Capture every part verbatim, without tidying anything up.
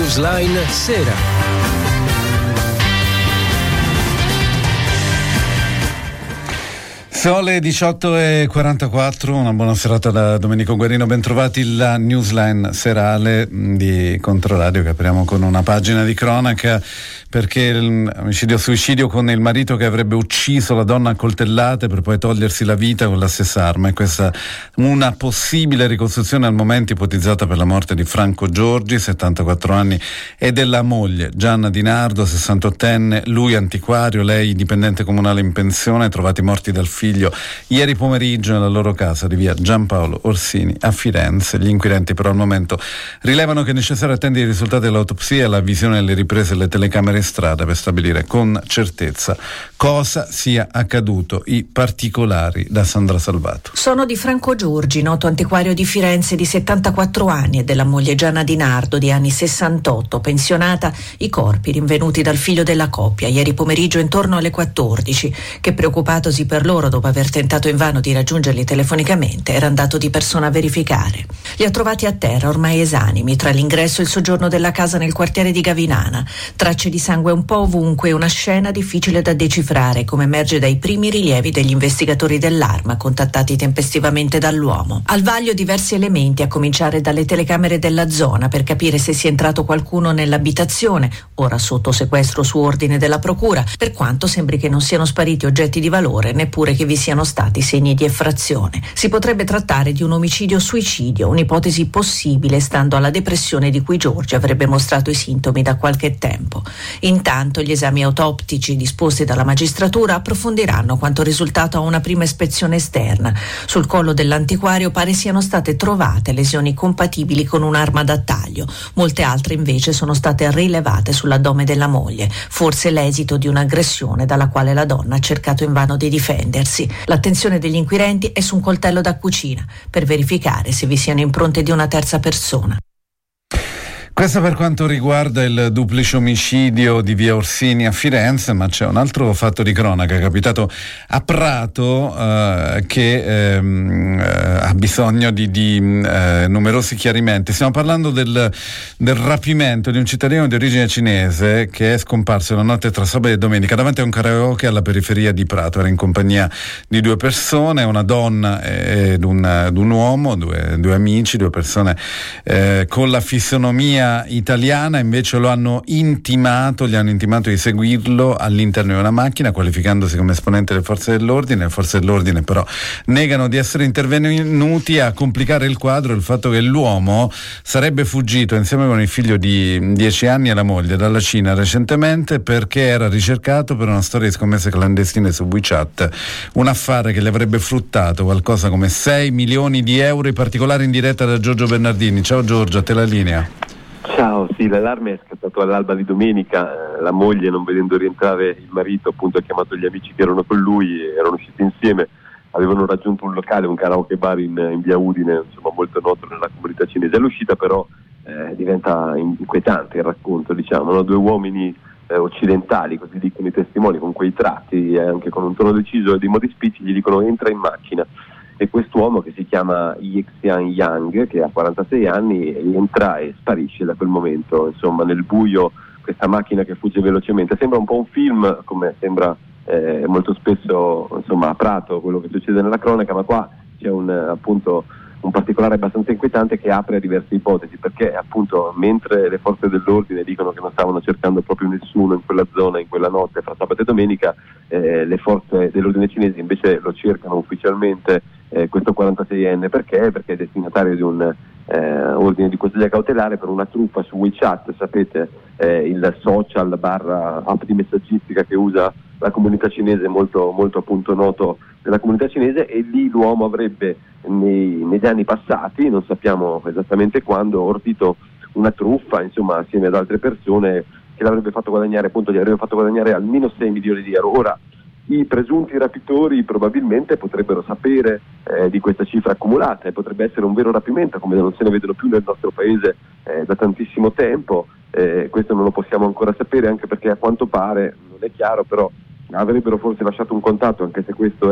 Newsline Sera. Sono le diciotto e quarantaquattro, una buona serata da Domenico Guarino, bentrovati la Newsline serale di Controradio, che apriamo con una pagina di cronaca perché l'omicidio-suicidio con il marito che avrebbe ucciso la donna a coltellate per poi togliersi la vita con la stessa arma, e questa una possibile ricostruzione al momento ipotizzata per la morte di Franco Giorgi, settantaquattro anni, e della moglie Gianna Di Nardo, sessantottenne, lui antiquario, lei dipendente comunale in pensione, trovati morti dal figlio ieri pomeriggio nella loro casa di via Giampaolo Orsini a Firenze. Gli inquirenti però al momento rilevano che è necessario attendere i risultati dell'autopsia e la visione delle riprese delle telecamere in strada per stabilire con certezza cosa sia accaduto. I particolari da Sandra Salvato. Sono di Franco Giorgi, noto antiquario di Firenze di settantaquattro anni, e della moglie Gianna Di Nardo di anni sessantotto, pensionata, i corpi rinvenuti dal figlio della coppia ieri pomeriggio intorno alle quattordici, che, preoccupatosi per loro dopo aver tentato invano di raggiungerli telefonicamente, era andato di persona a verificare. Li ha trovati a terra, ormai esanimi, tra l'ingresso e il soggiorno della casa nel quartiere di Gavinana. Tracce di sangue un po' ovunque, una scena difficile da decifrare, come emerge dai primi rilievi degli investigatori dell'Arma, contattati tempestivamente dall'uomo. Al vaglio diversi elementi, a cominciare dalle telecamere della zona, per capire se sia entrato qualcuno nell'abitazione, ora sotto sequestro su ordine della procura, per quanto sembri che non siano spariti oggetti di valore, neppure che vi siano stati segni di effrazione. Si potrebbe trattare di un omicidio-suicidio, un'ipotesi possibile stando alla depressione di cui Giorgi avrebbe mostrato i sintomi da qualche tempo. Intanto gli esami autoptici disposti dalla magistratura approfondiranno quanto risultato a una prima ispezione esterna. Sul collo dell'antiquario pare siano state trovate lesioni compatibili con un'arma da taglio, molte altre invece sono state rilevate sull'addome della moglie, forse l'esito di un'aggressione dalla quale la donna ha cercato invano di difendersi. L'attenzione degli inquirenti è su un coltello da cucina per verificare se vi siano impronte di una terza persona. Questo per quanto riguarda il duplice omicidio di via Orsini a Firenze, ma c'è un altro fatto di cronaca capitato a Prato eh, che ehm, eh, ha bisogno di, di eh, numerosi chiarimenti. Stiamo parlando del, del rapimento di un cittadino di origine cinese che è scomparso la notte tra sabato e domenica davanti a un karaoke alla periferia di Prato. Era in compagnia di due persone, una donna ed un, ed un uomo, due, due amici, due persone eh, con la fisionomia italiana. Invece lo hanno intimato, gli hanno intimato di seguirlo all'interno di una macchina, qualificandosi come esponente delle forze dell'ordine. Le forze dell'ordine però negano di essere intervenuti. A complicare il quadro il fatto che l'uomo sarebbe fuggito insieme con il figlio di dieci anni e la moglie dalla Cina recentemente perché era ricercato per una storia di scommesse clandestine su WeChat, un affare che le avrebbe fruttato qualcosa come sei milioni di euro. In particolare in diretta da Giorgio Bernardini. Ciao Giorgio, a te la linea. Ciao, sì, l'allarme è scattato all'alba di domenica. Eh, la moglie, non vedendo rientrare il marito, appunto ha chiamato gli amici che erano con lui, erano usciti insieme, avevano raggiunto un locale, un karaoke bar in, in via Udine, insomma molto noto nella comunità cinese. All'uscita però eh, diventa inquietante il racconto, diciamo, no? Due uomini eh, occidentali, così dicono i testimoni, con quei tratti e anche con un tono deciso e dei modi spicci, gli dicono entra in macchina. E quest'uomo, che si chiama Yixian Yang, che ha quarantasei anni, entra e sparisce da quel momento. Insomma, nel buio, questa macchina che fugge velocemente. Sembra un po' un film, come sembra eh, molto spesso, insomma, a Prato, quello che succede nella cronaca, ma qua c'è un, appunto, un particolare abbastanza inquietante che apre a diverse ipotesi, perché appunto mentre le forze dell'ordine dicono che non stavano cercando proprio nessuno in quella zona, in quella notte fra sabato e domenica, eh, le forze dell'ordine cinesi invece lo cercano ufficialmente. Eh, questo quarantaseienne perché? Perché è destinatario di un eh, ordine di custodia cautelare per una truffa su WeChat, sapete, eh, il social barra app di messaggistica che usa la comunità cinese, molto, molto appunto noto nella comunità cinese, e lì l'uomo avrebbe nei, negli anni passati, non sappiamo esattamente quando, ordito una truffa, insomma, assieme ad altre persone, che l'avrebbe fatto guadagnare, appunto, gli avrebbe fatto guadagnare almeno sei milioni di euro. Ora, i presunti rapitori probabilmente potrebbero sapere eh, di questa cifra accumulata, e potrebbe essere un vero rapimento, come non se ne vedono più nel nostro paese eh, da tantissimo tempo. Eh, questo non lo possiamo ancora sapere, anche perché a quanto pare, non è chiaro, però avrebbero forse lasciato un contatto, anche se questo è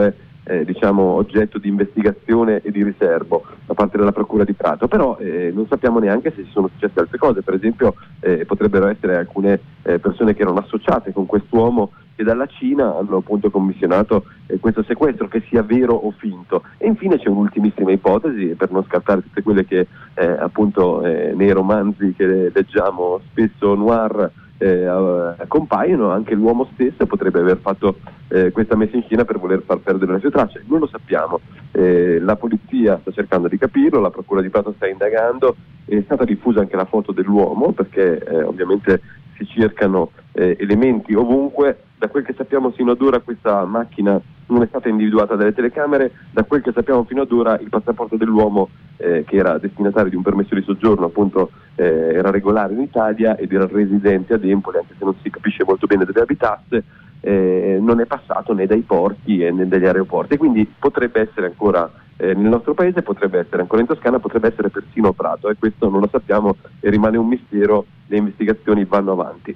eh, diciamo oggetto di investigazione e di riservo da parte della Procura di Prato, però eh, non sappiamo neanche se ci sono successe altre cose. Per esempio eh, potrebbero essere alcune eh, persone che erano associate con quest'uomo che dalla Cina hanno appunto commissionato eh, questo sequestro, che sia vero o finto. E infine c'è un'ultimissima ipotesi, per non scartare tutte quelle che eh, appunto eh, nei romanzi che leggiamo spesso noir eh, compaiono, anche l'uomo stesso potrebbe aver fatto eh, questa messa in scena per voler far perdere le sue tracce. Non lo sappiamo, eh, la polizia sta cercando di capirlo, la Procura di Prato sta indagando, è stata diffusa anche la foto dell'uomo perché eh, ovviamente si cercano eh, elementi ovunque. Da quel che sappiamo fino ad ora questa macchina non è stata individuata dalle telecamere, da quel che sappiamo fino ad ora il passaporto dell'uomo eh, che era destinatario di un permesso di soggiorno appunto eh, era regolare in Italia ed era residente ad Empoli, anche se non si capisce molto bene dove abitasse, eh, non è passato né dai porti né dagli aeroporti, quindi potrebbe essere ancora eh, nel nostro paese, potrebbe essere ancora in Toscana, potrebbe essere persino a Prato, e questo non lo sappiamo e rimane un mistero. Le investigazioni vanno avanti.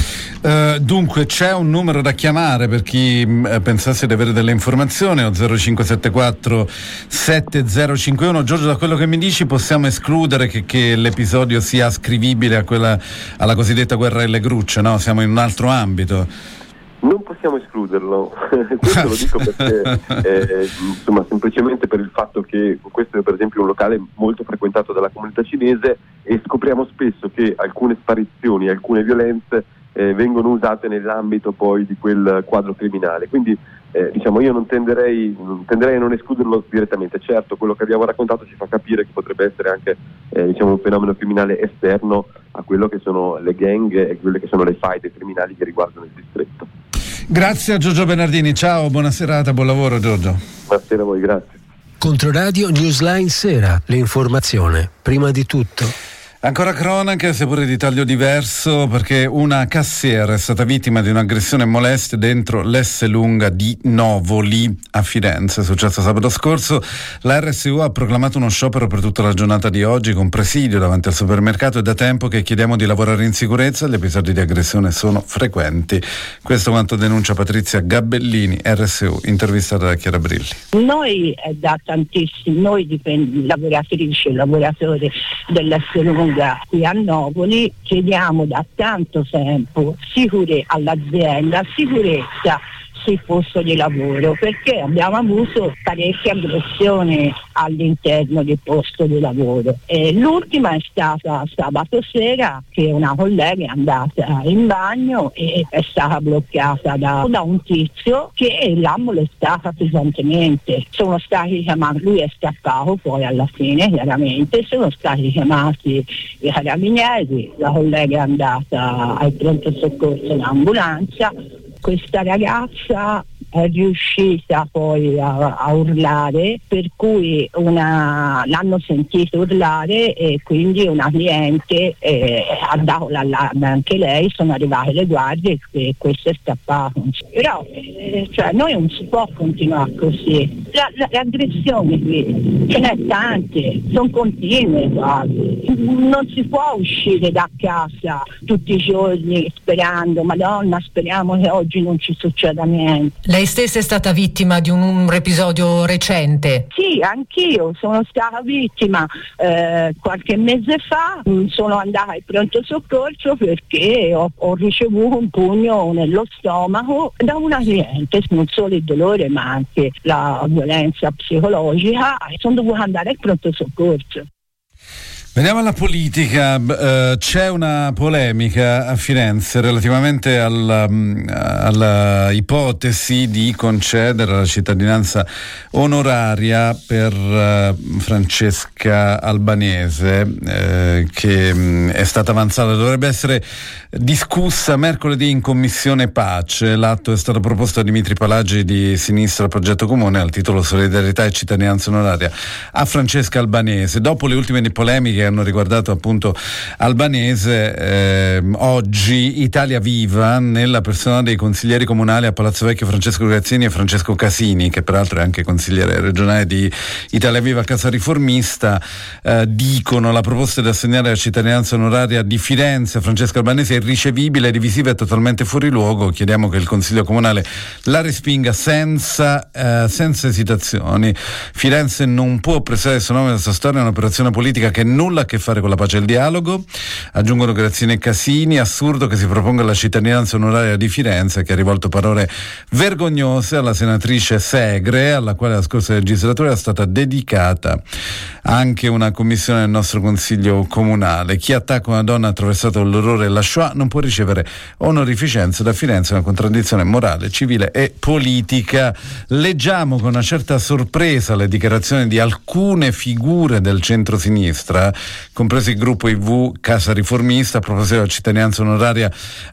Uh, dunque c'è un numero da chiamare per chi uh, pensasse di avere delle informazioni, o zero cinque sette quattro sette zero cinque uno. Giorgio, da quello che mi dici possiamo escludere che, che l'episodio sia ascrivibile a quella, alla cosiddetta guerra delle grucce, no? Siamo in un altro ambito. Non possiamo escluderlo, questo lo dico perché eh, insomma semplicemente per il fatto che questo è per esempio un locale molto frequentato dalla comunità cinese e scopriamo spesso che alcune sparizioni, alcune violenze eh, vengono usate nell'ambito poi di quel quadro criminale, quindi eh, diciamo io non tenderei, non tenderei a non escluderlo direttamente. Certo, quello che abbiamo raccontato ci fa capire che potrebbe essere anche eh, diciamo un fenomeno criminale esterno a quello che sono le gang e quelle che sono le faide criminali che riguardano il distretto. Grazie a Giorgio Bernardini, ciao, buona serata, buon lavoro Giorgio. Buonasera a voi, grazie. Controradio Newsline Sera, l'informazione prima di tutto. Ancora cronache, seppure di taglio diverso, perché una cassiera è stata vittima di un'aggressione moleste dentro l'Esselunga di Novoli a Firenze. È successo sabato scorso. La R S U ha proclamato uno sciopero per tutta la giornata di oggi con presidio davanti al supermercato. È da tempo che chiediamo di lavorare in sicurezza, gli episodi di aggressione sono frequenti. Questo quanto denuncia Patrizia Gabellini, R S U, intervistata da Chiara Brilli. Noi è da tantissimi, noi dipend- lavoratrici e lavoratori dell'Esselunga qui a Novoli chiediamo da tanto tempo sicure all'azienda, sicurezza sul posto di lavoro, perché abbiamo avuto parecchie aggressioni all'interno del posto di lavoro. E l'ultima è stata sabato sera, che una collega è andata in bagno e è stata bloccata da, da un tizio che l'ha molestata pesantemente. Sono stati chiamati, lui è scappato poi alla fine chiaramente, sono stati chiamati i carabinieri, la collega è andata al pronto soccorso in ambulanza. Questa ragazza è riuscita poi a, a urlare, per cui una, l'hanno sentito urlare e quindi una cliente eh, ha dato l'allarme anche lei, sono arrivate le guardie e questo è scappato. Però eh, cioè, noi non si può continuare così. La, la, le aggressioni qui ce n'è tante, sono continue quasi. Non si può uscire da casa tutti i giorni sperando, Madonna, speriamo che oggi non ci succeda niente. Lei stessa è stata vittima di un, un episodio recente? Sì, anch'io sono stata vittima eh, qualche mese fa, sono andata al pronto soccorso perché ho, ho ricevuto un pugno nello stomaco da una cliente, non solo il dolore ma anche la violenza psicologica, e sono dovuta andare al pronto soccorso. Veniamo alla politica. Uh, c'è una polemica a Firenze relativamente alla, alla ipotesi di concedere la cittadinanza onoraria per uh, Francesca Albanese, uh, che um, è stata avanzata, dovrebbe essere discussa mercoledì in Commissione Pace. L'atto è stato proposto da Dimitri Palagi di Sinistra Progetto Comune al titolo Solidarietà e cittadinanza onoraria a Francesca Albanese. Dopo le ultime polemiche che hanno riguardato appunto Albanese. Eh, oggi Italia Viva, nella persona dei consiglieri comunali a Palazzo Vecchio Francesco Grazzini e Francesco Casini, che peraltro è anche consigliere regionale di Italia Viva Casa Riformista, eh, dicono: la proposta di assegnare la cittadinanza onoraria di Firenze a Francesco Albanese è irricevibile, divisiva e totalmente fuori luogo. Chiediamo che il Consiglio Comunale la respinga senza, eh, senza esitazioni. Firenze non può prestare il suo nome alla sua storia, è un'operazione politica che nulla ha a che fare con la pace e il dialogo. Aggiungono Grazzini e Casini: assurdo che si proponga la cittadinanza onoraria di Firenze, che ha rivolto parole vergognose alla senatrice Segre, alla quale la scorsa legislatura è stata dedicata anche una commissione del nostro Consiglio Comunale. Chi attacca una donna ha attraversato l'orrore e la Shoah non può ricevere onorificenze da Firenze, è una contraddizione morale, civile e politica. Leggiamo con una certa sorpresa le dichiarazioni di alcune figure del centro-sinistra, compreso il gruppo I V Casa Riformista, a proposito della cittadinanza onoraria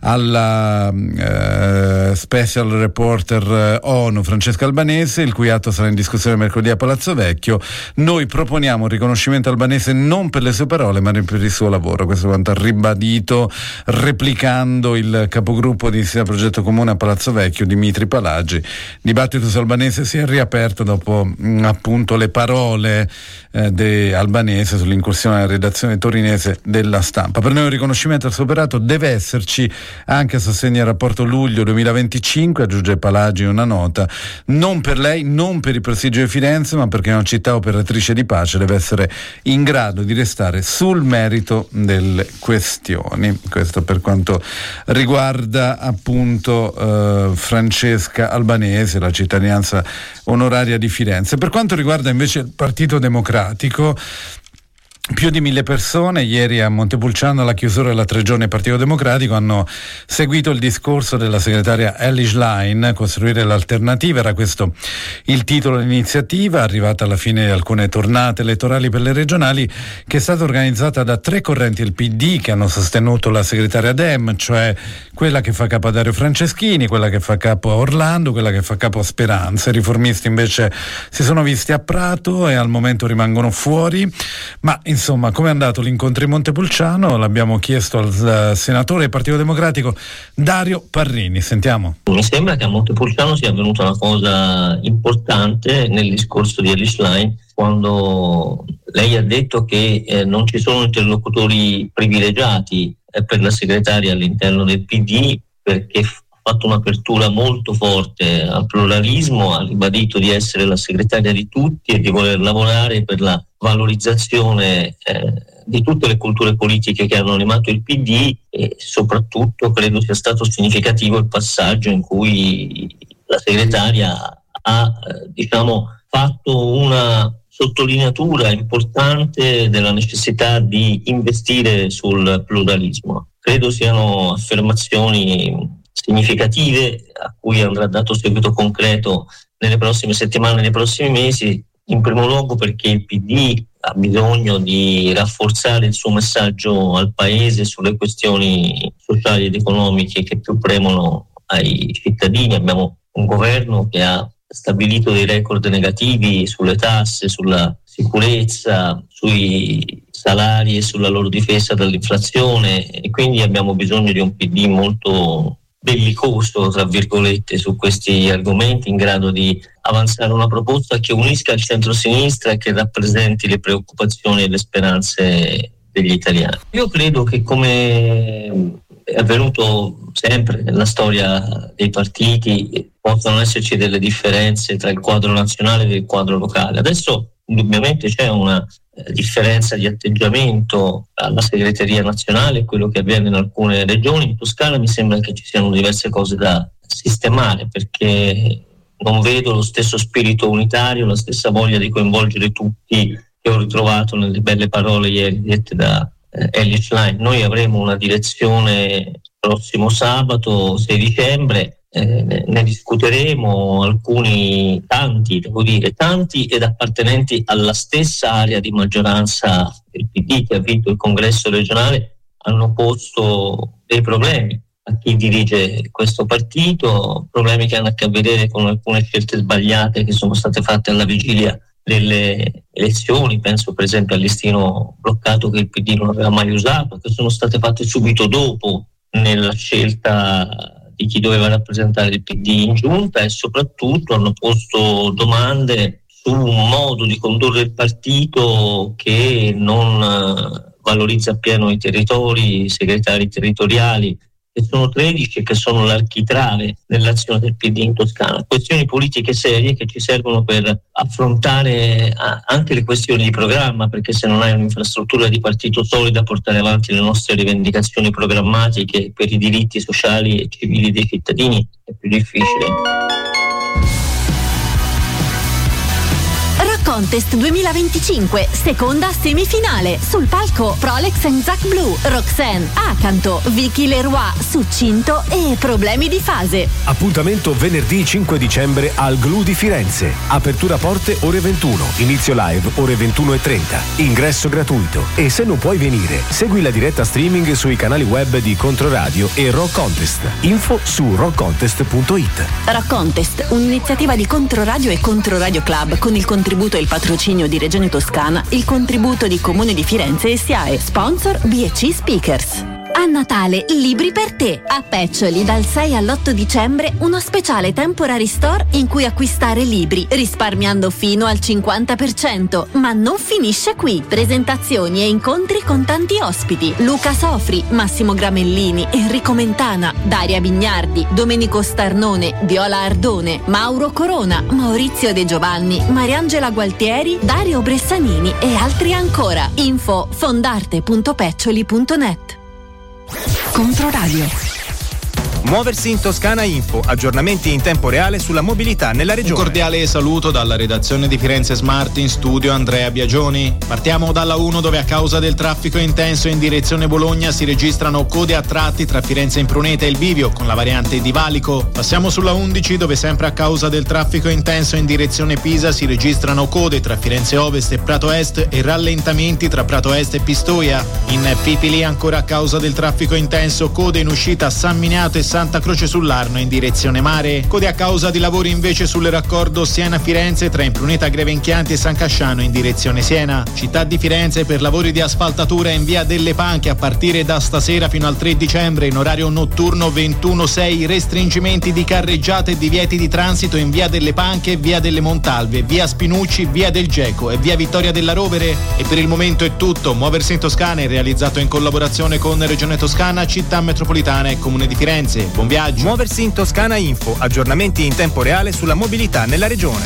alla eh, Special Reporter ONU Francesca Albanese, il cui atto sarà in discussione mercoledì a Palazzo Vecchio. Noi proponiamo un riconoscimento albanese non per le sue parole ma per il suo lavoro. Questo è quanto ha ribadito, replicando il capogruppo di Insieme Progetto Comune a Palazzo Vecchio, Dimitri Palagi. Dibattito su Albanese si è riaperto dopo mh, appunto le parole eh, de Albanese sull'incursione alla redazione torinese della Stampa. Per noi un riconoscimento al suo operato deve esserci anche a sostegno del rapporto luglio duemilaventicinque, aggiunge Palagi una nota, non per lei, non per il prestigio di Firenze, ma perché una città operatrice di pace deve essere in grado di restare sul merito delle questioni. Questo per quanto riguarda appunto eh, Francesca Albanese, la cittadinanza onoraria di Firenze. Per quanto riguarda invece il Partito Democratico, più di mille persone ieri a Montepulciano, alla chiusura della tre giorni del Partito Democratico, hanno seguito il discorso della segretaria Elly Schlein. Costruire l'alternativa era questo il titolo dell'iniziativa, arrivata alla fine di alcune tornate elettorali per le regionali, che è stata organizzata da tre correnti del P D che hanno sostenuto la segretaria Dem, cioè quella che fa capo a Dario Franceschini, quella che fa capo a Orlando, quella che fa capo a Speranza. I riformisti invece si sono visti a Prato e al momento rimangono fuori. Ma insomma, come è andato l'incontro in Montepulciano? L'abbiamo chiesto al uh, senatore del Partito Democratico Dario Parrini. Sentiamo. Mi sembra che a Montepulciano sia avvenuta una cosa importante nel discorso di Elly Schlein, quando lei ha detto che eh, non ci sono interlocutori privilegiati eh, per la segretaria all'interno del P D, perché ha fatto un'apertura molto forte al pluralismo, ha ribadito di essere la segretaria di tutti e di voler lavorare per la valorizzazione eh, di tutte le culture politiche che hanno animato il P D, e soprattutto credo sia stato significativo il passaggio in cui la segretaria ha eh, diciamo fatto una sottolineatura importante della necessità di investire sul pluralismo. Credo siano affermazioni significative a cui andrà dato seguito concreto nelle prossime settimane, nei prossimi mesi, in primo luogo perché il P D ha bisogno di rafforzare il suo messaggio al Paese sulle questioni sociali ed economiche che più premono ai cittadini. Abbiamo un governo che ha stabilito dei record negativi sulle tasse, sulla sicurezza, sui salari e sulla loro difesa dall'inflazione, e quindi abbiamo bisogno di un P D molto bellicoso, tra virgolette, su questi argomenti, in grado di avanzare una proposta che unisca il centro-sinistra e che rappresenti le preoccupazioni e le speranze degli italiani. Io credo che, come è avvenuto sempre nella storia dei partiti, possano esserci delle differenze tra il quadro nazionale e il quadro locale. Adesso indubbiamente c'è una eh, differenza di atteggiamento alla segreteria nazionale, quello che avviene in alcune regioni. In Toscana mi sembra che ci siano diverse cose da sistemare, perché non vedo lo stesso spirito unitario, la stessa voglia di coinvolgere tutti che ho ritrovato nelle belle parole ieri dette da eh, Elly Schlein. Noi avremo una direzione prossimo sabato sei dicembre. Eh, ne discuteremo, alcuni, tanti, devo dire, tanti ed appartenenti alla stessa area di maggioranza del P D che ha vinto il congresso regionale hanno posto dei problemi a chi dirige questo partito, problemi che hanno a che vedere con alcune scelte sbagliate che sono state fatte alla vigilia delle elezioni, penso per esempio al listino bloccato che il P D non aveva mai usato, che sono state fatte subito dopo nella scelta di chi doveva rappresentare il P D in giunta, e soprattutto hanno posto domande su un modo di condurre il partito che non eh, valorizza appieno i territori, i segretari territoriali, che sono tredici e che sono l'architrave dell'azione del P D in Toscana. Questioni politiche serie che ci servono per affrontare anche le questioni di programma, perché se non hai un'infrastruttura di partito solida a portare avanti le nostre rivendicazioni programmatiche per i diritti sociali e civili dei cittadini è più difficile. Contest duemilaventicinque, seconda semifinale. Sul palco Prolex and Zac Blue, Roxanne, Acanto, Vicky Leroy, Succinto e Problemi di fase. Appuntamento venerdì cinque dicembre al Glue di Firenze. Apertura porte ore ventuno, inizio live ore ventuno e trenta. Ingresso gratuito. E se non puoi venire, segui la diretta streaming sui canali web di Controradio e Rock Contest. Info su rock contest punto it. Rock Contest, un'iniziativa di Controradio e Controradio Club con il contributo e il patrocinio di Regione Toscana, il contributo di Comune di Firenze e S I A E. Sponsor B e C Speakers. A Natale, libri per te. A Peccioli, dal sei all'otto dicembre, uno speciale temporary store in cui acquistare libri, risparmiando fino al cinquanta per cento. Ma non finisce qui. Presentazioni e incontri con tanti ospiti. Luca Sofri, Massimo Gramellini, Enrico Mentana, Daria Bignardi, Domenico Starnone, Viola Ardone, Mauro Corona, Maurizio De Giovanni, Mariangela Gualtieri, Dario Bressanini e altri ancora. Info fondarte punto peccioli punto net. Controradio. Muoversi in Toscana Info, aggiornamenti in tempo reale sulla mobilità nella regione. Un cordiale saluto dalla redazione di Firenze Smart, in studio Andrea Biagioni. Partiamo dalla uno, dove a causa del traffico intenso in direzione Bologna si registrano code a tratti tra Firenze Impruneta e il Bivio con la variante di Valico. Passiamo sulla undici, dove sempre a causa del traffico intenso in direzione Pisa si registrano code tra Firenze Ovest e Prato Est e rallentamenti tra Prato Est e Pistoia. In Pipili, ancora a causa del traffico intenso, code in uscita a San Miniato e Santa Croce sull'Arno in direzione mare. Code a causa di lavori invece sul raccordo Siena-Firenze tra Impruneta Grevenchianti e San Casciano in direzione Siena. Città di Firenze per lavori di asfaltatura in via delle Panche a partire da stasera fino al tre dicembre in orario notturno ventuno sei. Restringimenti di carreggiate e divieti di transito in via delle Panche, via delle Montalve, via Spinucci, via del Geco e via Vittoria della Rovere. E per il momento è tutto. Muoversi in Toscana è realizzato in collaborazione con Regione Toscana, Città Metropolitana e Comune di Firenze. Buon viaggio. Muoversi in Toscana Info, aggiornamenti in tempo reale sulla mobilità nella regione.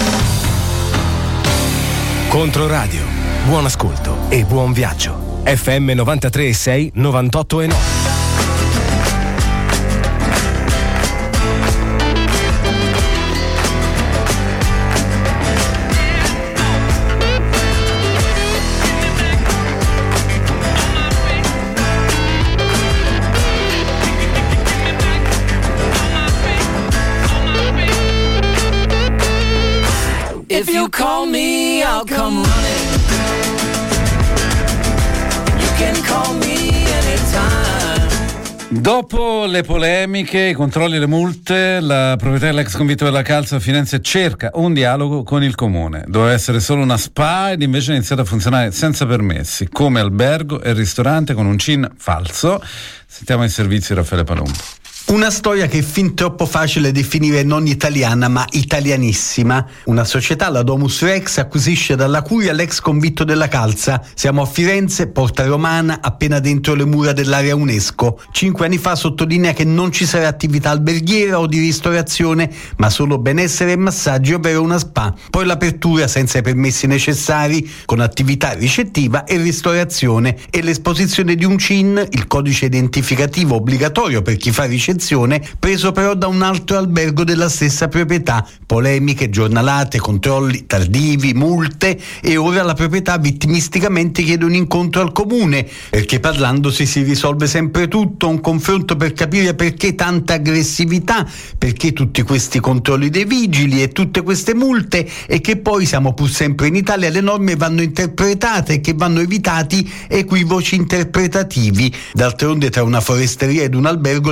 Controradio, buon ascolto e buon viaggio. F M novantatré e sei, novantotto e nove. If you call me, I'll come running. You can call me anytime. Dopo le polemiche, i controlli e le multe, la proprietà dell'ex convitto della Calza a Firenze cerca un dialogo con il comune. Doveva essere solo una spa ed invece ha iniziato a funzionare senza permessi, come albergo e ristorante con un C I N falso. Sentiamo i servizi Raffaele Palumbo. Una storia che è fin troppo facile definire non italiana ma italianissima. Una società, la Domus Rex, acquisisce dalla Curia l'ex convitto della Calza. Siamo a Firenze, Porta Romana, appena dentro le mura dell'area UNESCO. Cinque anni fa sottolinea che non ci sarà attività alberghiera o di ristorazione, ma solo benessere e massaggi, ovvero una spa. Poi l'apertura senza i permessi necessari, con attività ricettiva e ristorazione, e l'esposizione di un C I N, il codice identificativo obbligatorio per chi fa ricezione, preso però da un altro albergo della stessa proprietà. Polemiche, giornalate, controlli tardivi, multe, e ora la proprietà vittimisticamente chiede un incontro al comune, perché parlandosi si risolve sempre tutto. Un confronto per capire perché tanta aggressività, perché tutti questi controlli dei vigili e tutte queste multe, e che poi siamo pur sempre in Italia, le norme vanno interpretate e che vanno evitati equivoci interpretativi. D'altronde tra una foresteria ed un albergo il confine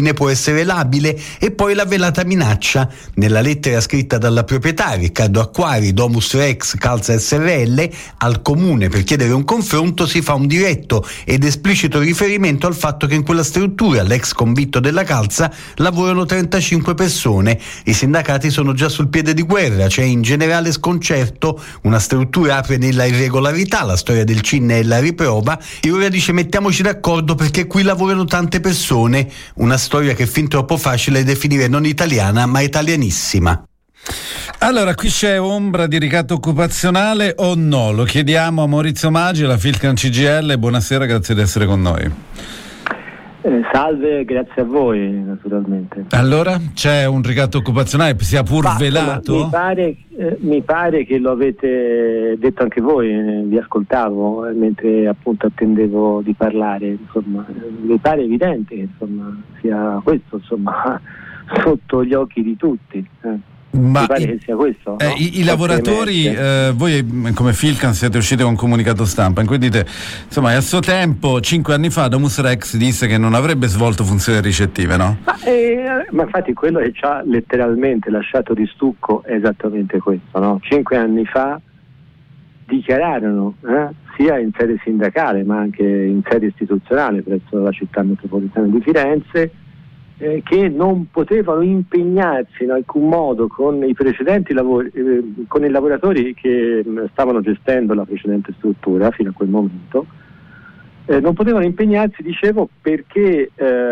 fine può essere labile. E poi la velata minaccia. Nella lettera scritta dalla proprietaria Riccardo Acquari, Domus Rex Calza S R L, al comune per chiedere un confronto si fa un diretto ed esplicito riferimento al fatto che in quella struttura, l'ex convitto della Calza, lavorano trentacinque persone. I sindacati sono già sul piede di guerra, c'è in generale sconcerto, una struttura apre nella irregolarità, la storia del C I N è la riprova, e ora dice mettiamoci d'accordo perché qui lavorano tante persone, una storia che è fin troppo facile definire non italiana ma italianissima. Allora, qui c'è ombra di ricatto occupazionale o no? Lo chiediamo a Maurizio Maggi, alla Filcan C G I L. Buonasera, grazie di essere con noi. Eh, salve, grazie a voi naturalmente. Allora, c'è un ricatto occupazionale, sia pur Ma, velato? Mi pare, eh, mi pare che lo avete detto anche voi, eh, vi ascoltavo eh, mentre appunto attendevo di parlare, insomma, eh, mi pare evidente che insomma sia questo, insomma, sotto gli occhi di tutti. Eh. Ma mi pare i, che sia questo, eh, no? i, i lavoratori, eh, voi come Filcan siete usciti con un comunicato stampa in cui dite, insomma, a suo tempo, cinque anni fa, Domus Rex disse che non avrebbe svolto funzioni ricettive, no? Ma, eh, ma infatti quello che ci ha letteralmente lasciato di stucco è esattamente questo, no? Cinque anni fa dichiararono, eh, sia in sede sindacale ma anche in sede istituzionale presso la città metropolitana di Firenze, Eh, che non potevano impegnarsi in alcun modo con i precedenti lavori, eh, con i lavoratori che mh, stavano gestendo la precedente struttura fino a quel momento, eh, non potevano impegnarsi, dicevo, perché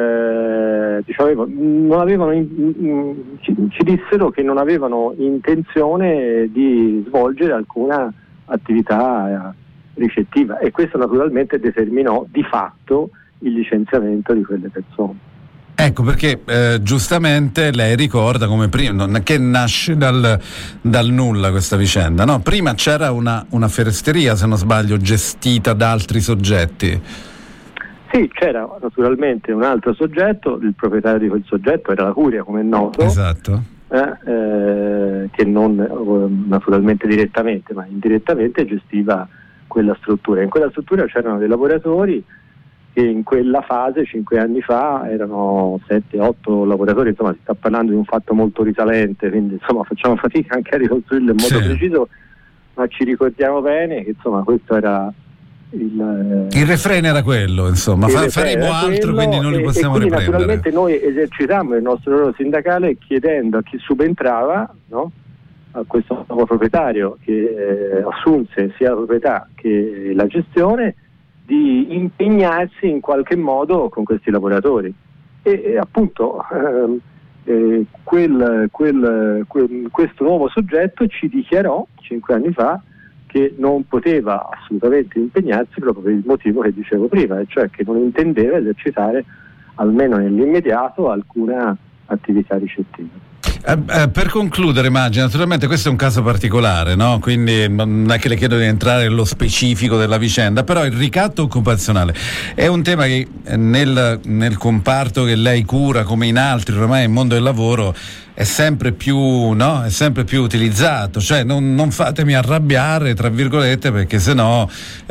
eh, diciamo, non avevano in, in, ci, ci dissero che non avevano intenzione di svolgere alcuna attività eh, ricettiva, e questo naturalmente determinò di fatto il licenziamento di quelle persone. Ecco perché eh, giustamente lei ricorda come prima, non è che nasce dal, dal nulla questa vicenda, no? Prima c'era una, una feresteria, se non sbaglio, gestita da altri soggetti. Sì, c'era naturalmente un altro soggetto, il proprietario di quel soggetto era la Curia, come è noto. Esatto. Eh, eh, che non eh, naturalmente direttamente, ma indirettamente gestiva quella struttura. In quella struttura c'erano dei lavoratori che in quella fase, cinque anni fa, erano sette otto lavoratori, insomma si sta parlando di un fatto molto risalente, quindi insomma facciamo fatica anche a ricostruirlo in modo sì. preciso, ma ci ricordiamo bene che insomma questo era il... Il refreno era quello, insomma, Fa, faremo altro, quello, quindi non li possiamo e, e quindi riprendere. Naturalmente noi esercitammo il nostro ruolo sindacale chiedendo a chi subentrava, no? A questo nuovo proprietario che eh, assunse sia la proprietà che la gestione, di impegnarsi in qualche modo con questi lavoratori e, e appunto ehm, eh, quel, quel, quel, questo nuovo soggetto ci dichiarò cinque anni fa che non poteva assolutamente impegnarsi proprio per il motivo che dicevo prima, e cioè che non intendeva esercitare almeno nell'immediato alcuna attività ricettiva. Eh, eh, per concludere, Maggi, naturalmente questo è un caso particolare, no? Quindi non è che le chiedo di entrare nello specifico della vicenda, però il ricatto occupazionale è un tema che nel, nel comparto che lei cura, come in altri ormai nel mondo del lavoro, è sempre più, no? È sempre più utilizzato, cioè non, non fatemi arrabbiare, tra virgolette, perché sennò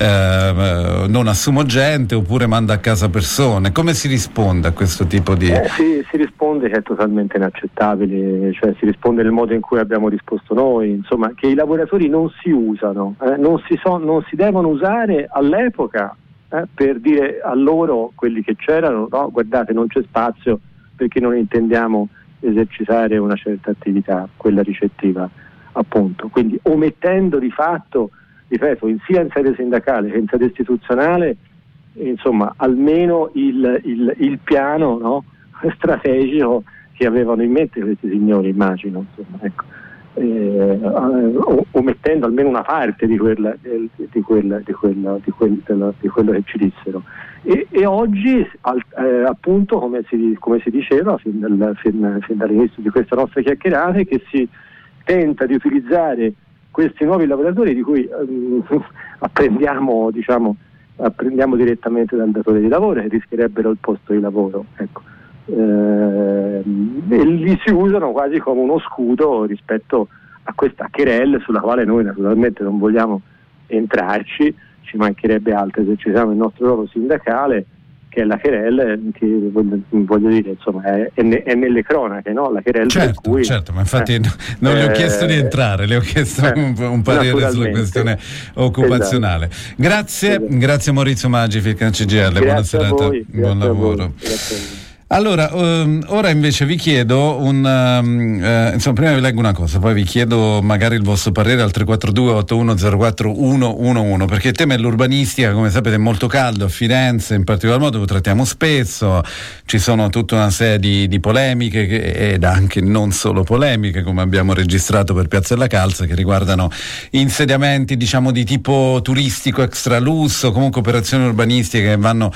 eh, non assumo gente oppure mando a casa persone. Come si risponde a questo tipo di... Eh, si, si risponde che è totalmente inaccettabile, cioè si risponde nel modo in cui abbiamo risposto noi, insomma, che i lavoratori non si usano, eh, non, si so, non si devono usare all'epoca eh, per dire a loro, quelli che c'erano, no, guardate, non c'è spazio perché non intendiamo esercitare una certa attività, quella ricettiva appunto, quindi omettendo di fatto, ripeto, in sia in sede sindacale che in sede istituzionale, insomma almeno il, il, il piano, no, strategico che avevano in mente questi signori, immagino, insomma, ecco. Eh, omettendo almeno una parte di, quella, di, di, quella, di, quella, di, quella, di quello che ci dissero. E, e oggi al, eh, appunto come si, come si diceva fin, dal, fin, fin dall'inizio di questa nostra chiacchierata, che si tenta di utilizzare questi nuovi lavoratori di cui eh, apprendiamo, diciamo, apprendiamo direttamente dal datore di lavoro, che rischierebbero il posto di lavoro, ecco. Eh, e li si usano quasi come uno scudo rispetto a questa querelle sulla quale noi naturalmente non vogliamo entrarci, ci mancherebbe altro, esercitiamo il nostro ruolo sindacale che è la querelle, che voglio, voglio dire, insomma, è, è, ne, è nelle cronache, no? La querelle certo, per cui, certo, ma infatti eh, non le ho eh, chiesto di entrare, le ho chiesto eh, un, un parere sulla questione occupazionale. Esatto. Grazie, esatto. Grazie Maurizio Maggi, Filcan C G L, buona serata, buon lavoro. Allora, um, ora invece vi chiedo un um, uh, insomma, prima vi leggo una cosa, poi vi chiedo magari il vostro parere al tre quattro due otto uno zero quattro uno uno uno, perché il tema dell'urbanistica, come sapete, è molto caldo a Firenze, in particolar modo lo trattiamo spesso, ci sono tutta una serie di, di polemiche che, ed anche non solo polemiche, come abbiamo registrato per Piazza della Calza, che riguardano insediamenti, diciamo, di tipo turistico extralusso, comunque operazioni urbanistiche che vanno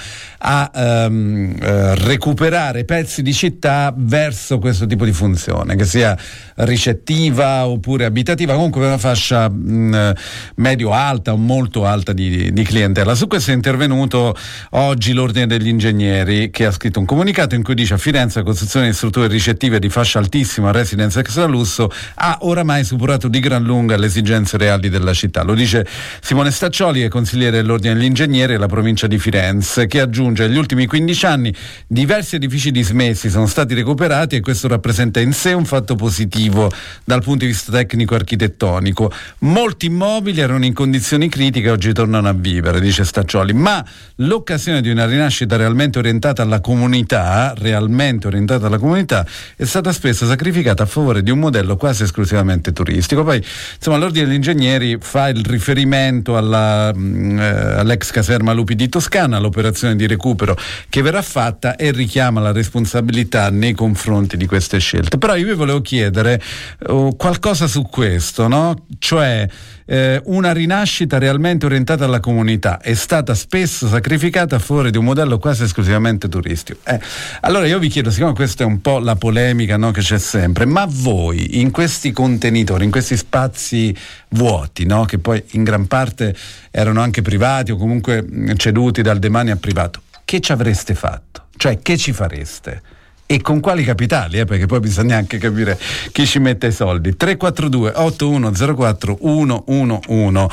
a um, uh, recuperare pezzi di città verso questo tipo di funzione, che sia ricettiva oppure abitativa, comunque per una fascia mh, medio-alta o molto alta di, di clientela. Su questo è intervenuto oggi l'Ordine degli Ingegneri, che ha scritto un comunicato in cui dice: a Firenze la costruzione di strutture ricettive di fascia altissima, residenza extra lusso, ha oramai superato di gran lunga le esigenze reali della città. Lo dice Simone Staccioli, che è consigliere dell'Ordine degli Ingegneri della provincia di Firenze, che aggiunge: negli ultimi quindici anni diversi edifici dismessi sono stati recuperati e questo rappresenta in sé un fatto positivo dal punto di vista tecnico-architettonico. Molti immobili erano in condizioni critiche e oggi tornano a vivere, dice Staccioli, ma l'occasione di una rinascita realmente orientata alla comunità, realmente orientata alla comunità, è stata spesso sacrificata a favore di un modello quasi esclusivamente turistico. Poi, insomma, l'Ordine degli Ingegneri fa il riferimento alla, mh, all'ex caserma Lupi di Toscana, l'operazione di recupero che verrà fatta, e richiama la responsabilità nei confronti di queste scelte. Però io vi volevo chiedere uh, qualcosa su questo, no? Cioè eh, una rinascita realmente orientata alla comunità è stata spesso sacrificata a favore di un modello quasi esclusivamente turistico. Eh, allora io vi chiedo, siccome questa è un po' la polemica, no, che c'è sempre, ma voi in questi contenitori, in questi spazi vuoti, no, che poi in gran parte erano anche privati o comunque ceduti dal demanio a privato, che ci avreste fatto? Cioè, che ci fareste? E con quali capitali? Eh? Perché poi bisogna anche capire chi ci mette i soldi. tre quattro due otto uno zero quattro uno uno uno.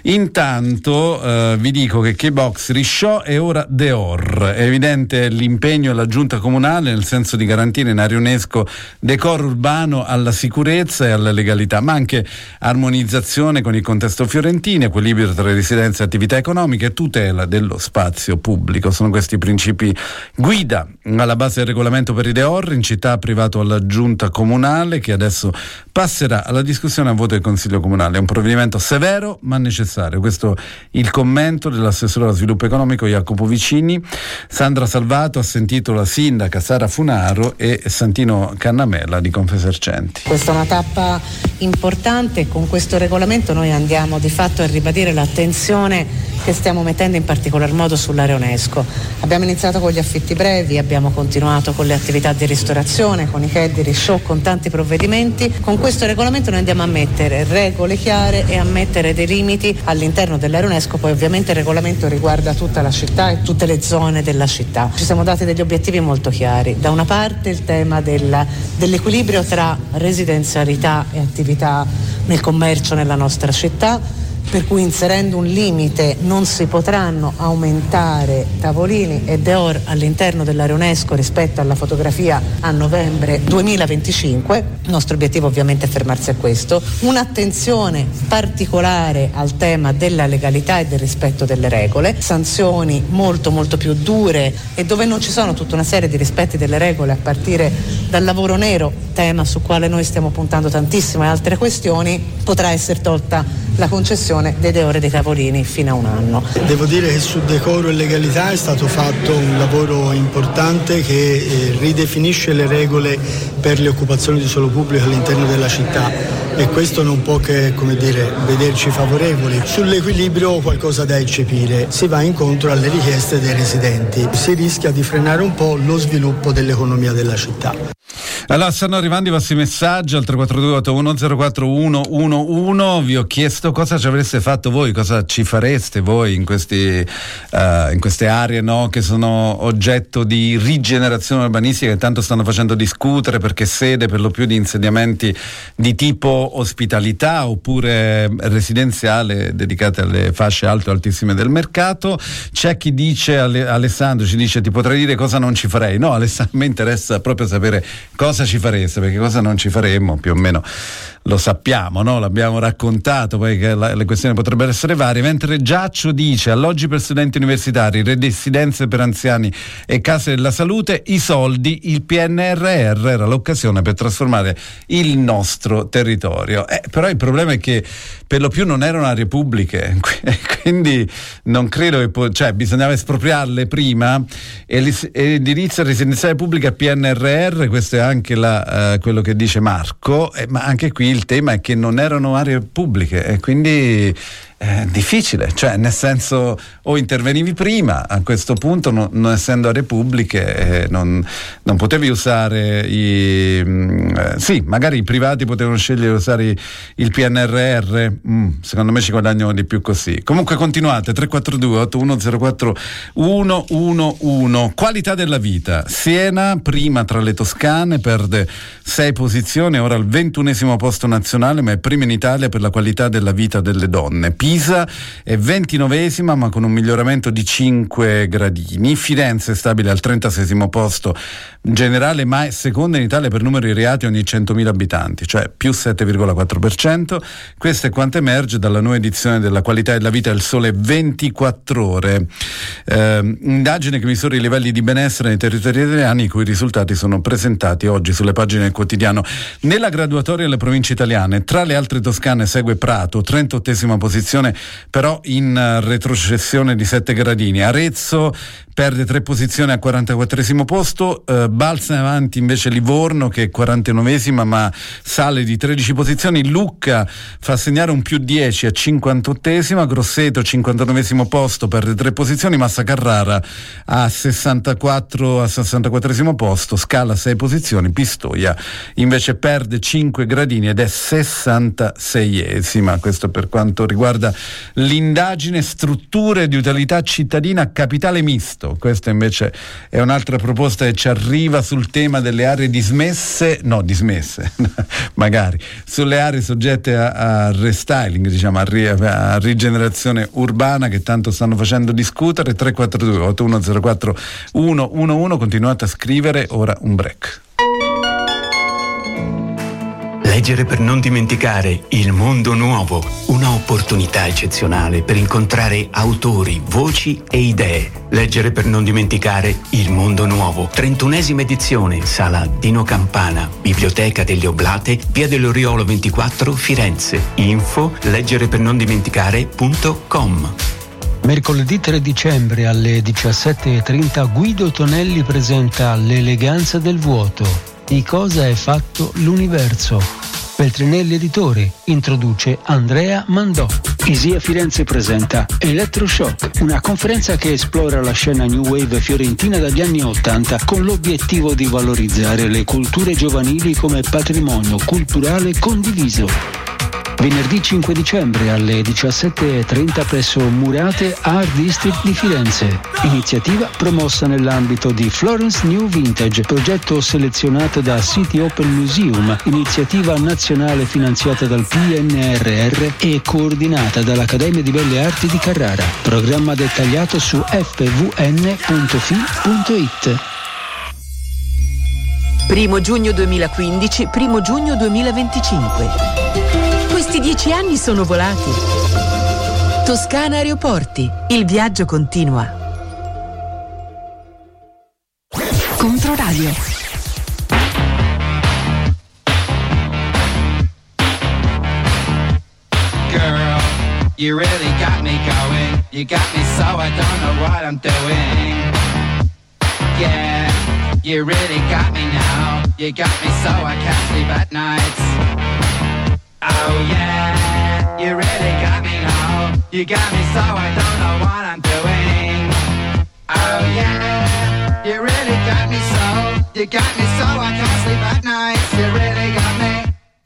Intanto eh, vi dico che K-Box Risciò è ora Deor. È evidente l'impegno della giunta comunale nel senso di garantire in area UNESCO decoro urbano alla sicurezza e alla legalità, ma anche armonizzazione con il contesto fiorentino, equilibrio tra residenza e attività economiche e tutela dello spazio pubblico. Sono questi i principi guida alla base del regolamento per i Deor, in città privato alla giunta comunale, che adesso passerà alla discussione a voto del Consiglio Comunale. È un provvedimento severo ma necessario. Questo il commento dell'assessore allo sviluppo economico Jacopo Vicini. Sandra Salvato ha sentito la sindaca Sara Funaro e Santino Cannamella di Confesercenti. Questa è una tappa importante. Con questo regolamento noi andiamo di fatto a ribadire l'attenzione che stiamo mettendo in particolar modo sull'area UNESCO. Abbiamo iniziato con gli affitti brevi, abbiamo continuato con le attività di ristorazione, con i C E D, i show, con tanti provvedimenti. Con questo regolamento noi andiamo a mettere regole chiare e a mettere dei limiti all'interno dell'area UNESCO. Poi ovviamente il regolamento riguarda tutta la città e tutte le zone della città. Ci siamo dati degli obiettivi molto chiari. Da una parte il tema della, dell'equilibrio tra residenzialità e attività nel commercio nella nostra città, per cui inserendo un limite non si potranno aumentare tavolini e Deor all'interno dell'area UNESCO rispetto alla fotografia a novembre duemilaventicinque. Il nostro obiettivo ovviamente è fermarsi a questo. Un'attenzione particolare al tema della legalità e del rispetto delle regole, sanzioni molto molto più dure e dove non ci sono tutta una serie di rispetti delle regole a partire dal lavoro nero, tema su quale noi stiamo puntando tantissimo, e altre questioni, potrà essere tolta la concessione dei Deor e dei tavolini fino a un anno. Devo dire che su decoro e legalità è stato fatto un lavoro importante che eh, ridefinisce le regole per le occupazioni di suolo pubblico all'interno della città, e questo non può che, come dire, vederci favorevoli. Sull'equilibrio qualcosa da eccepire, si va incontro alle richieste dei residenti, si rischia di frenare un po' lo sviluppo dell'economia della città. Allora, stanno arrivando i vostri messaggi al tre quattro due otto uno zero quattro uno uno uno. Vi ho chiesto cosa ci avreste fatto voi, cosa ci fareste voi in questi uh, in queste aree, no, che sono oggetto di rigenerazione urbanistica, che tanto stanno facendo discutere perché sede per lo più di insediamenti di tipo ospitalità oppure residenziale dedicate alle fasce alte o altissime del mercato. C'è chi dice, Alessandro ci dice: ti potrei dire cosa non ci farei. No, Alessandro, mi interessa proprio sapere cosa ci fareste, perché cosa non ci faremmo più o meno lo sappiamo, no? L'abbiamo raccontato, poi che la, le questioni potrebbero essere varie. Mentre Giaccio dice: alloggi per studenti universitari, residenze per anziani e case della salute, i soldi, il P N R R era l'occasione per trasformare il nostro territorio. Eh, però il problema è che per lo più non erano aree pubbliche, quindi non credo che po- cioè bisognava espropriarle prima. E l'edilizia residenziale pubblica P N R R, questo è anche la, uh, quello che dice Marco, eh, ma anche qui il tema è che non erano aree pubbliche e quindi è difficile, cioè nel senso o intervenivi prima, a questo punto no, non essendo aree pubbliche eh, non, non potevi usare i eh, sì, magari i privati potevano scegliere di usare il P N R R, mm, secondo me ci guadagnano di più così. Comunque continuate, tre quattro due otto uno zero quattro uno uno uno. Qualità della vita, Siena prima tra le toscane, perde sei posizioni, ora al ventunesimo posto nazionale, ma è prima in Italia per la qualità della vita delle donne. Pisa è ventinovesima ma con un miglioramento di cinque gradini. Firenze è stabile al trentaseiesimo posto generale, ma è seconda in Italia per numero di reati ogni centomila abitanti, cioè più sette virgola quattro per cento. Questo è quanto emerge dalla nuova edizione della qualità della vita del Sole ventiquattro ore, eh, indagine che misura i livelli di benessere nei territori italiani, i cui risultati sono presentati oggi sulle pagine del quotidiano. Nella graduatoria delle province italiane, tra le altre toscane segue Prato, trentottesima posizione, però in uh, retrocessione di sette gradini. Arezzo perde tre posizioni al quarantaquattresimo posto, uh, balza in avanti invece Livorno che è quarantanovesima ma sale di tredici posizioni. Lucca fa segnare un più dieci a cinquantottesima, Grosseto cinquantanovesimo posto, perde tre posizioni, Massa Carrara a sessantaquattro a sessantaquattresimo posto, scala sei posizioni, Pistoia invece perde cinque gradini ed è sessantaseiesima. Questo per quanto riguarda l'indagine strutture di utilità cittadina capitale misto. Questa invece è un'altra proposta che ci arriva sul tema delle aree dismesse, no dismesse, magari, sulle aree soggette a, a restyling, diciamo a, ri, a rigenerazione urbana, che tanto stanno facendo discutere. Tre quattro due otto uno zero quattro uno uno uno, continuate a scrivere, ora un break. Leggere per non dimenticare Il mondo nuovo, una opportunità eccezionale per incontrare autori, voci e idee. Leggere per non dimenticare Il mondo nuovo, trentunesima edizione, Sala Dino Campana, Biblioteca delle Oblate, Via dell'Oriolo ventiquattro, Firenze. Info leggere per non dimenticare punto com. Mercoledì tre dicembre alle diciassette e trenta Guido Tonelli presenta L'eleganza del vuoto. Di cosa è fatto l'universo? Feltrinelli Editore introduce Andrea Mandò. Isia Firenze presenta Electroshock, una conferenza che esplora la scena New Wave fiorentina dagli anni Ottanta con l'obiettivo di valorizzare le culture giovanili come patrimonio culturale condiviso. Venerdì cinque dicembre alle diciassette e trenta presso Murate Art District di Firenze. Iniziativa promossa nell'ambito di Florence New Vintage, progetto selezionato da City Open Museum, iniziativa nazionale finanziata dal P N R R e coordinata dall'Accademia di Belle Arti di Carrara. Programma dettagliato su f v n punto f i punto i t. Primo giugno duemilaquindici, primo giugno duemilaventicinque. Questi dieci anni sono volati. Toscana Aeroporti, il viaggio continua. Controradio. Girl, you really got me going. You got me so I don't know what I'm doing. Yeah, you really got me now. You got me so I can't sleep at nights. Oh yeah, you really got me now. You got me so I don't know what I'm doing. Oh yeah, you really got me so You got me so I can't sleep at night. You really got me.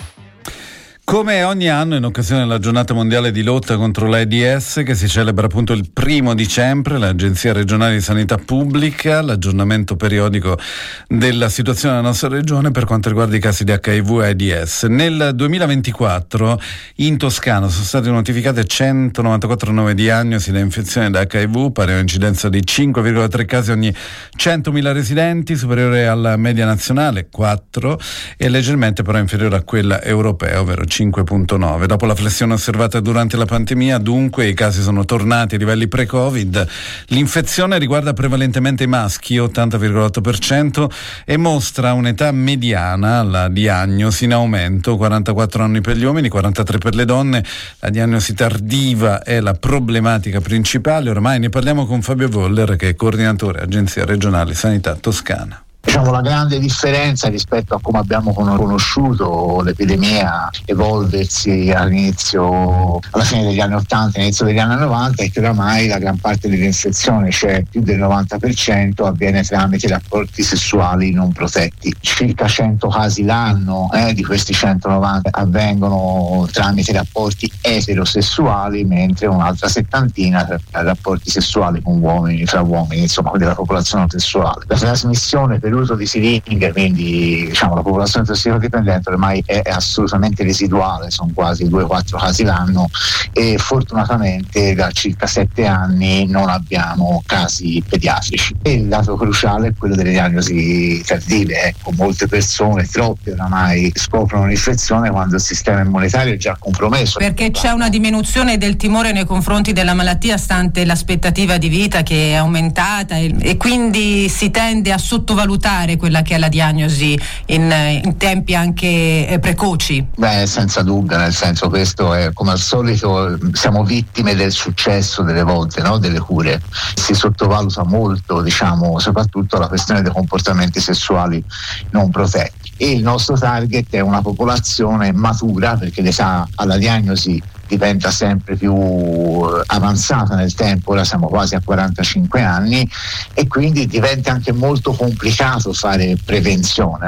Come ogni anno in occasione della giornata mondiale di lotta contro l'AIDS, che si celebra appunto il primo dicembre, l'Agenzia regionale di sanità pubblica l'aggiornamento periodico della situazione della nostra regione per quanto riguarda i casi di acca i vu e AIDS. Nel duemilaventiquattro in Toscana sono state notificate centonovantaquattro nuove diagnosi da infezione da acca i vu, pari a un'incidenza di cinque virgola tre casi ogni centomila residenti, superiore alla media nazionale quattro e leggermente però inferiore a quella europea, ovvero cinque virgola nove. Dopo la flessione osservata durante la pandemia, dunque, i casi sono tornati ai livelli pre-Covid. L'infezione riguarda prevalentemente i maschi, ottanta virgola otto per cento, e mostra un'età mediana alla diagnosi in aumento, quarantaquattro anni per gli uomini, quarantatré per le donne. La diagnosi tardiva è la problematica principale. Ormai ne parliamo con Fabio Voller, che è coordinatore Agenzia Regionale Sanità Toscana. Diciamo la grande differenza rispetto a come abbiamo conosciuto l'epidemia evolversi all'inizio, alla fine degli anni ottanta, all'inizio degli anni novanta, è che oramai la gran parte delle infezioni, cioè più del novanta per cento, avviene tramite rapporti sessuali non protetti. Circa cento casi l'anno eh, di questi centonovanta avvengono tramite rapporti eterosessuali, mentre un'altra settantina per rapporti sessuali con uomini, fra uomini, insomma della popolazione sessuale. La trasmissione per uso di siringhe, quindi diciamo la popolazione tossicodipendente ormai è, è assolutamente residuale, sono quasi due quattro casi l'anno, e fortunatamente da circa sette anni non abbiamo casi pediatrici. E il dato cruciale è quello delle diagnosi tardive. Ecco, molte persone, troppe oramai, scoprono l'infezione quando il sistema immunitario è già compromesso. Perché c'è una diminuzione del timore nei confronti della malattia stante l'aspettativa di vita che è aumentata, e, e quindi si tende a sottovalutare quella che è la diagnosi in, in tempi anche eh, precoci. Beh, senza dubbio, nel senso, questo è come al solito, siamo vittime del successo delle volte, no? Delle cure. Si sottovaluta molto, diciamo, soprattutto la questione dei comportamenti sessuali non protetti. E il nostro target è una popolazione matura, perché l'età alla diagnosi diventa sempre più avanzata nel tempo, ora siamo quasi a quarantacinque anni, e quindi diventa anche molto complicato fare prevenzione.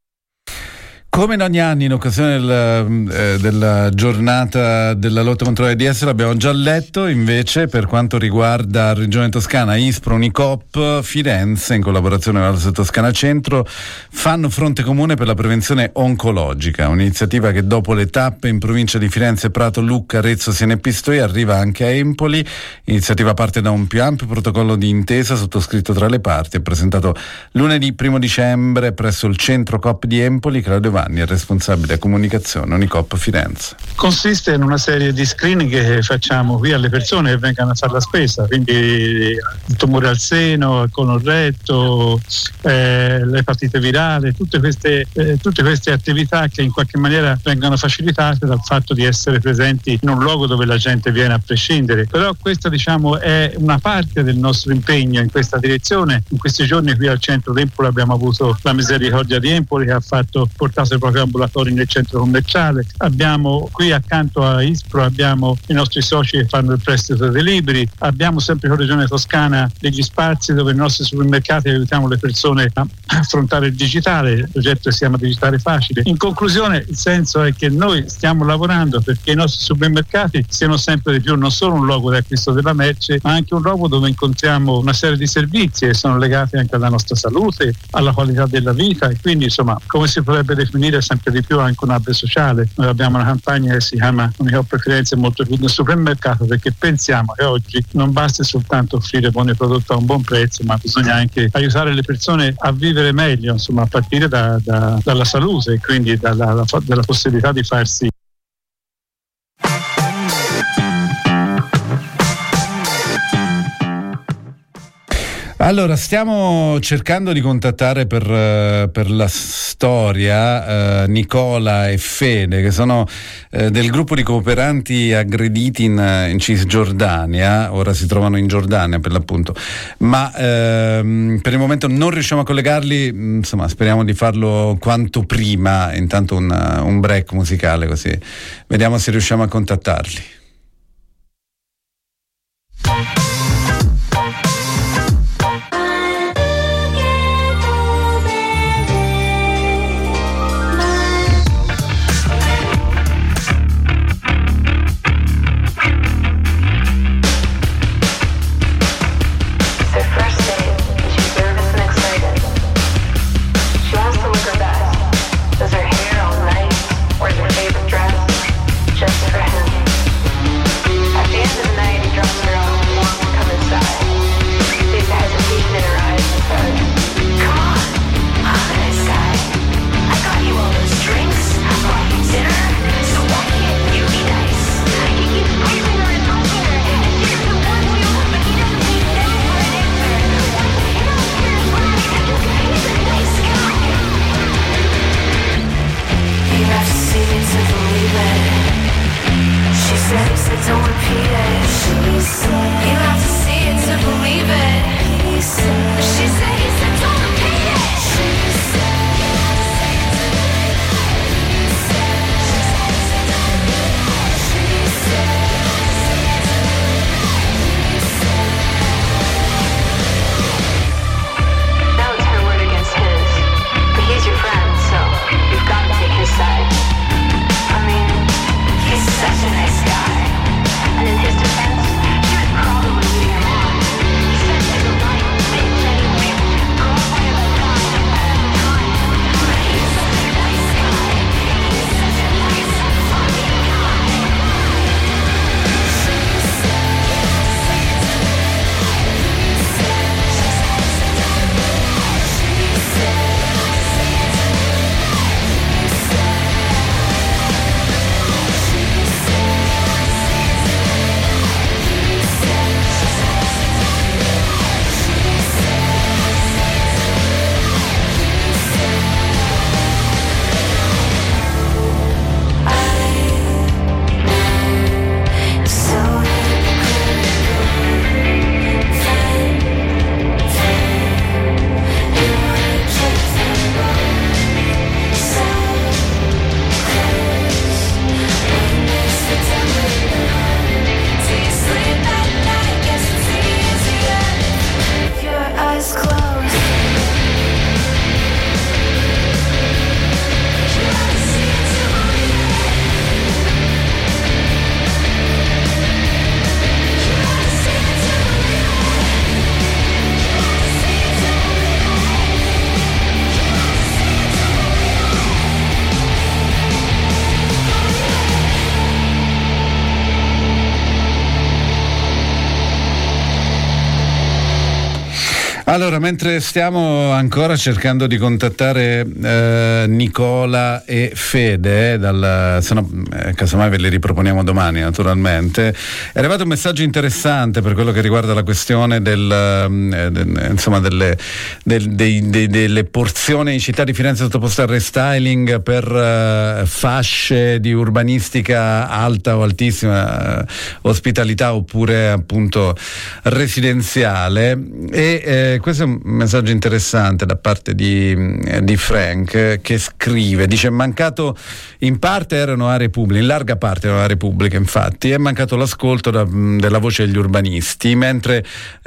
Come in ogni anno in occasione del, eh, della giornata della lotta contro l'AIDS, l'abbiamo già letto, invece per quanto riguarda Regione Toscana, ISPRO, Unicop, Firenze in collaborazione con la Toscana Centro fanno fronte comune per la prevenzione oncologica, un'iniziativa che dopo le tappe in provincia di Firenze, Prato, Lucca, Arezzo, Siena e Pistoia arriva anche a Empoli. L'iniziativa parte da un più ampio protocollo di intesa sottoscritto tra le parti e presentato lunedì primo dicembre presso il centro Coop di Empoli. Claudio Vanni è responsabile comunicazione Unicop Firenze. Consiste in una serie di screening che facciamo qui alle persone che vengano a fare la spesa, quindi il tumore al seno, il colon retto, eh, l'epatite virale, tutte queste, eh, tutte queste attività che in qualche maniera vengono facilitate dal fatto di essere presenti in un luogo dove la gente viene a prescindere. Però questa, diciamo, è una parte del nostro impegno in questa direzione. In questi giorni qui al centro di Empoli abbiamo avuto la Misericordia di Empoli che ha fatto portato i propri ambulatori nel centro commerciale. Abbiamo qui accanto a ISPRO abbiamo i nostri soci che fanno il prestito dei libri. Abbiamo sempre con Regione Toscana degli spazi dove nei nostri supermercati aiutiamo le persone a affrontare il digitale. Il progetto si chiama Digitale Facile. In conclusione, il senso è che noi stiamo lavorando perché i nostri supermercati siano sempre di più non solo un luogo di acquisto della merce, ma anche un luogo dove incontriamo una serie di servizi che sono legati anche alla nostra salute, alla qualità della vita, e quindi insomma, come si potrebbe definire sempre di più anche un hub sociale. Noi abbiamo una campagna che si chiama Unicop Firenze molto più nel supermercato, perché pensiamo che oggi non basta soltanto offrire buoni prodotti a un buon prezzo, ma bisogna anche aiutare le persone a vivere meglio, insomma a partire da, da, dalla salute e quindi dalla, la, dalla possibilità di farsi. Allora, stiamo cercando di contattare per, per la storia eh, Nicola e Fede, che sono eh, del gruppo di cooperanti aggrediti in, in Cisgiordania. Ora si trovano in Giordania per l'appunto, ma ehm, per il momento non riusciamo a collegarli. Insomma, speriamo di farlo quanto prima. Intanto un, un break musicale, così vediamo se riusciamo a contattarli. Allora, mentre stiamo ancora cercando di contattare eh, Nicola e Fede, dal, se no, eh, casomai ve li riproponiamo domani naturalmente, è arrivato un messaggio interessante per quello che riguarda la questione del, eh, de, insomma delle, del, dei, dei, delle porzioni di città di Firenze sottoposte al restyling per eh, fasce di urbanistica alta o altissima, eh, ospitalità oppure appunto residenziale. E eh, questo è un messaggio interessante da parte di, di Frank, eh, che scrive, dice: è mancato, in parte erano aree pubbliche, in larga parte erano aree pubbliche, infatti è mancato l'ascolto da, della voce degli urbanisti, mentre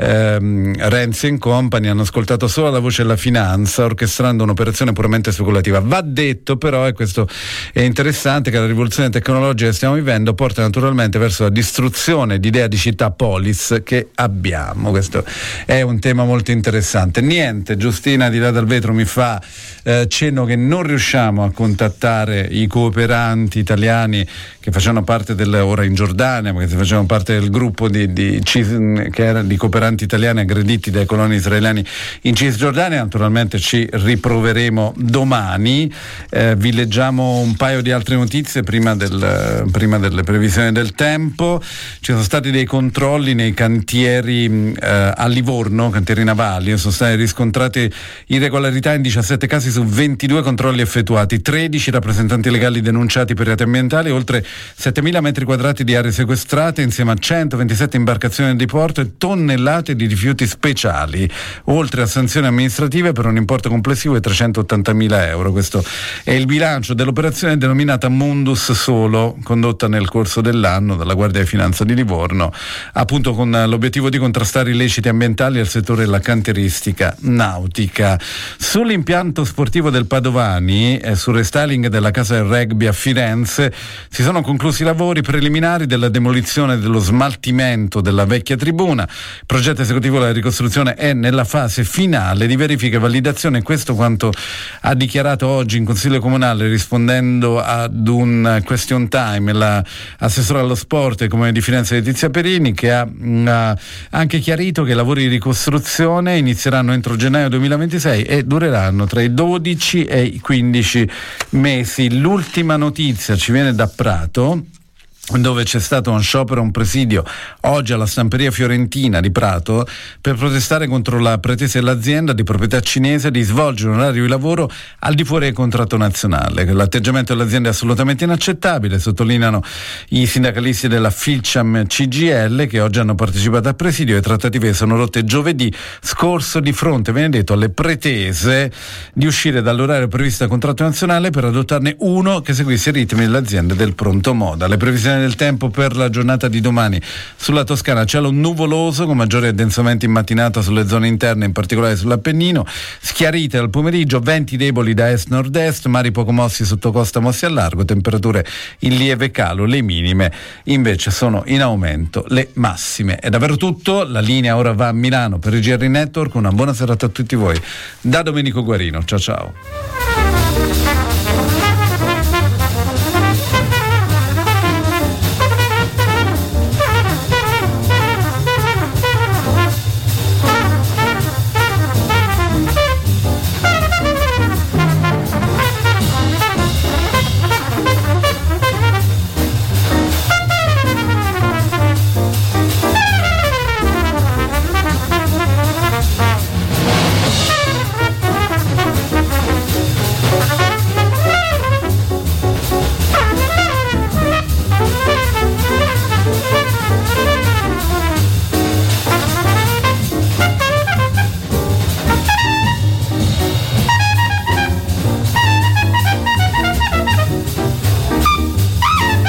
ehm, Renzi e compagni hanno ascoltato solo la voce della finanza, orchestrando un'operazione puramente speculativa. Va detto però, e questo è interessante, che la rivoluzione tecnologica che stiamo vivendo porta naturalmente verso la distruzione di idea di città polis che abbiamo. Questo è un tema molto interessante. Niente, Giustina di là dal vetro mi fa eh, cenno che non riusciamo a contattare i cooperanti italiani che facevano parte del, ora in Giordania, perché facevano parte del gruppo di, di, che era di cooperanti italiani aggrediti dai coloni israeliani in Cisgiordania. Naturalmente ci riproveremo domani. Eh, vi leggiamo un paio di altre notizie prima, del, prima delle previsioni del tempo. Ci sono stati dei controlli nei cantieri eh, a Livorno, cantieri navali, sono state riscontrate irregolarità in diciassette casi su ventidue controlli effettuati, tredici rappresentanti legali denunciati per reati ambientali, oltre settemila metri quadrati di aree sequestrate insieme a centoventisette imbarcazioni di porto e tonnellate di rifiuti speciali, oltre a sanzioni amministrative per un importo complessivo di trecentottantamila euro. Questo è il bilancio dell'operazione denominata Mundus Solo, condotta nel corso dell'anno dalla Guardia di Finanza di Livorno, appunto con l'obiettivo di contrastare illeciti ambientali al settore della cantieristica nautica. Sull'impianto sportivo del Padovani e sul restyling della casa del rugby a Firenze si sono conclusi i lavori preliminari della demolizione dello smaltimento della vecchia tribuna. Il progetto esecutivo della ricostruzione è nella fase finale di verifica e validazione. Questo quanto ha dichiarato oggi in Consiglio Comunale, rispondendo ad un question time, l'assessore allo sport e Comune di Firenze Letizia Perini, che ha, ha anche chiarito che i lavori di ricostruzione inizieranno entro gennaio duemilaventisei e dureranno tra i dodici e i quindici mesi. L'ultima notizia ci viene da Prato, dove c'è stato un sciopero, un presidio oggi alla stamperia fiorentina di Prato per protestare contro la pretesa dell'azienda di proprietà cinese di svolgere un orario di lavoro al di fuori del contratto nazionale. L'atteggiamento dell'azienda è assolutamente inaccettabile, sottolineano i sindacalisti della Filciam C G I L, che oggi hanno partecipato al presidio. Le trattative sono rotte giovedì scorso di fronte, viene detto, alle pretese di uscire dall'orario previsto dal contratto nazionale per adottarne uno che seguisse i ritmi dell'azienda del pronto moda. Le previsioni del tempo per la giornata di domani: sulla Toscana cielo nuvoloso con maggiori addensamenti in mattinata sulle zone interne, in particolare sull'Appennino, schiarite al pomeriggio, venti deboli da est-nord-est, mari poco mossi sotto costa mossi al largo, temperature in lieve calo, le minime invece sono in aumento, le massime. È davvero tutto, la linea ora va a Milano per il G R Network. Una buona serata a tutti voi da Domenico Guarino, ciao ciao.